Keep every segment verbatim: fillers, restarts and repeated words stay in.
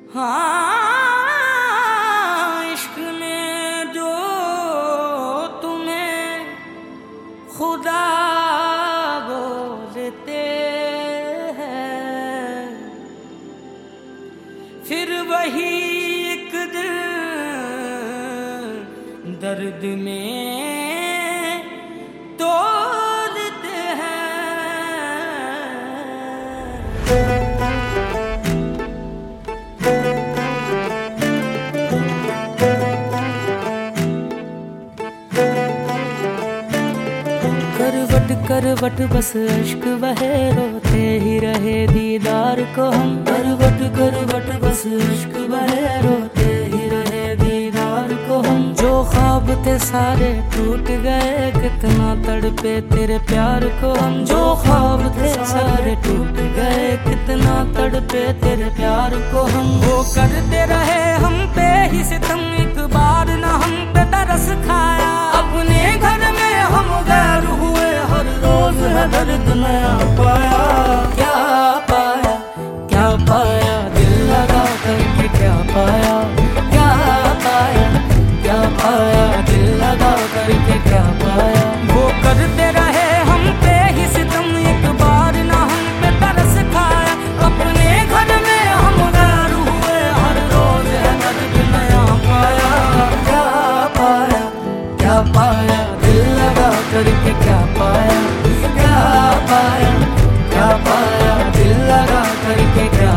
हाँ, इश्क में जो तुम्हें खुदा बोलते हैं, फिर वही एक दिन दर्द में तोलते हैं। करवट करवट बस अश्क बहे, रोते ही रहे दीदार को हम। करवट करवट बस अश्क बहे, रोते ही रहे दीदार को हम। जो ख्वाब थे सारे टूट गए, कितना तड़पे तेरे प्यार को हम। जो ख्वाब थे सारे टूट गए, कितना तड़पे तेरे प्यार को हम। वो करते रहे हम पे ही सितम, एक बार ना हम पे तरस खाया। अपने घर में हम गैर हुए, हर रोज है दर्द नया पाया। क्या पाया क्या पाया, दिल लगा करके क्या पाया। क्या पाया क्या पाया, दिल लगा करके क्या पाया। वो करते रहे हम पे ही सितम, एक बार ना हम पे तरस खाया। अपने घर में हम गैर हुए, हर रोज है दर्द नया पाया। क्या पाया क्या पाया, दिल लगा करके क्या पाया। क्या पाया क्या पाया, दिल लगा करके क्या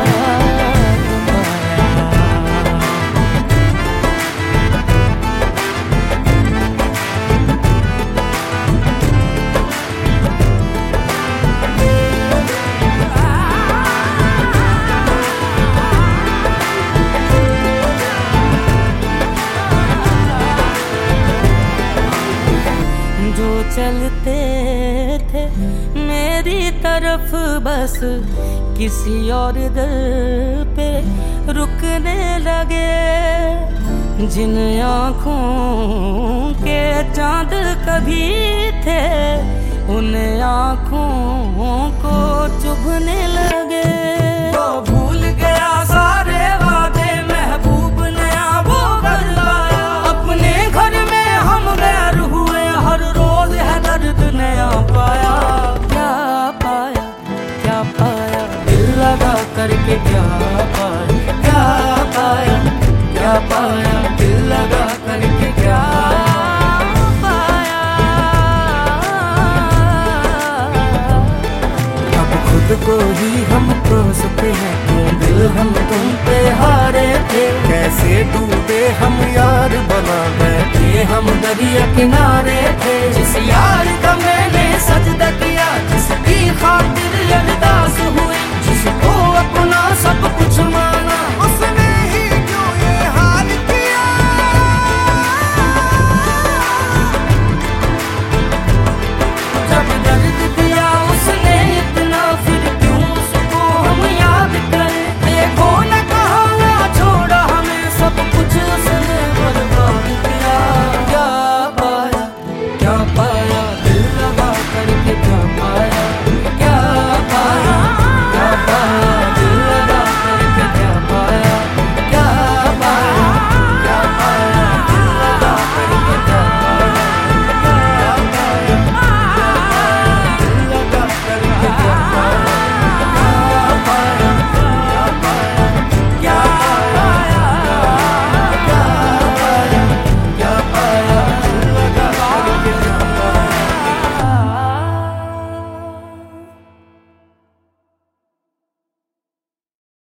जो चलते थे मेरी तरफ, बस किसी और दर पे रुकने लगे। जिन आँखों के चांद कभी थे, उन आँखों को चुभने लगे। वो भूल गया सारे वादे, महबूब नया वो घर लाया। अपने घर में हम गैर हुए, हर रोज है दर्द नया पाया। क्या पाया क्या पाया, दिल लगा करके क्या पाया। क्या पाया क्या पाया, दिल लगा करके क्या पाया। अब खुद को ही हम कोसते हैं, क्यों दिल हम तुम पे हारे थे। कैसे डूबे हम यार बना बैठे, हम दरिया किनारे थे। जिस यार का मैं